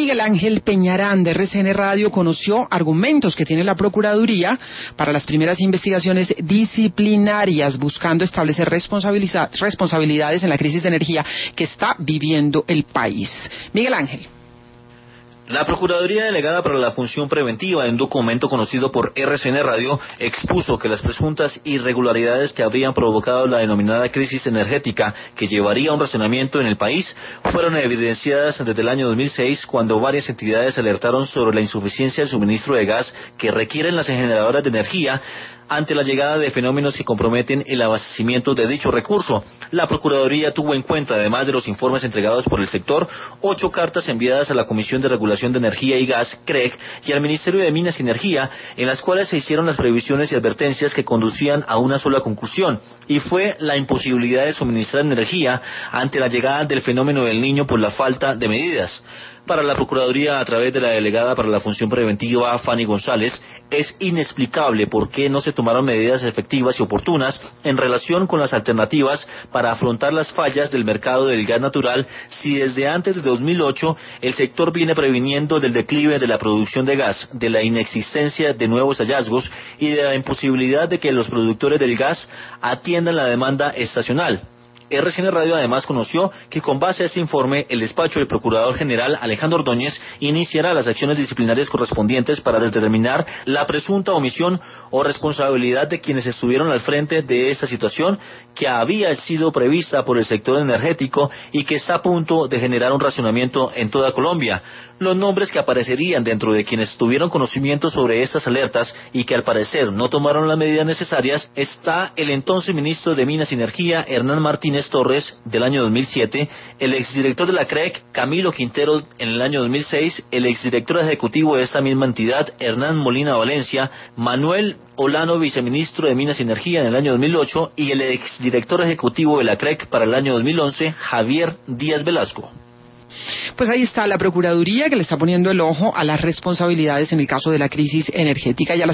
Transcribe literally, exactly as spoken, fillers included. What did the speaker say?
Miguel Ángel Peñarán de R C N Radio conoció argumentos que tiene la Procuraduría para las primeras investigaciones disciplinarias buscando establecer responsabilidades en la crisis de energía que está viviendo el país. Miguel Ángel. La Procuraduría Delegada para la Función Preventiva, en un documento conocido por R C N Radio, expuso que las presuntas irregularidades que habrían provocado la denominada crisis energética que llevaría a un racionamiento en el país fueron evidenciadas desde el año dos mil seis, cuando varias entidades alertaron sobre la insuficiencia del suministro de gas que requieren las generadoras de energía ante la llegada de fenómenos que comprometen el abastecimiento de dicho recurso. La Procuraduría tuvo en cuenta, además de los informes entregados por el sector, ocho cartas enviadas a la Comisión de Regulación de Energía y Gas, C R E G, y al Ministerio de Minas y Energía, en las cuales se hicieron las previsiones y advertencias que conducían a una sola conclusión, y fue la imposibilidad de suministrar energía ante la llegada del fenómeno del Niño por la falta de medidas. Para la Procuraduría, a través de la Delegada para la Función Preventiva, Fanny González, es inexplicable por qué no se tomaron medidas efectivas y oportunas en relación con las alternativas para afrontar las fallas del mercado del gas natural, si desde antes de dos mil ocho el sector viene previniendo del declive de la producción de gas, de la inexistencia de nuevos hallazgos y de la imposibilidad de que los productores del gas atiendan la demanda estacional. R C N Radio además conoció que con base a este informe, el despacho del Procurador General Alejandro Ordóñez iniciará las acciones disciplinarias correspondientes para determinar la presunta omisión o responsabilidad de quienes estuvieron al frente de esta situación que había sido prevista por el sector energético y que está a punto de generar un racionamiento en toda Colombia. Los nombres que aparecerían dentro de quienes tuvieron conocimiento sobre estas alertas y que al parecer no tomaron las medidas necesarias está el entonces ministro de Minas y Energía, Hernán Martínez Torres, del año dos mil siete, el exdirector de la C R E C, Camilo Quintero, en el año dos mil seis, el exdirector ejecutivo de esta misma entidad, Hernán Molina Valencia, Manuel Olano, viceministro de Minas y Energía, en el año dos mil ocho, y el exdirector ejecutivo de la C R E C para el año dos mil once, Javier Díaz Velasco. Pues ahí está la Procuraduría, que le está poniendo el ojo a las responsabilidades en el caso de la crisis energética y a las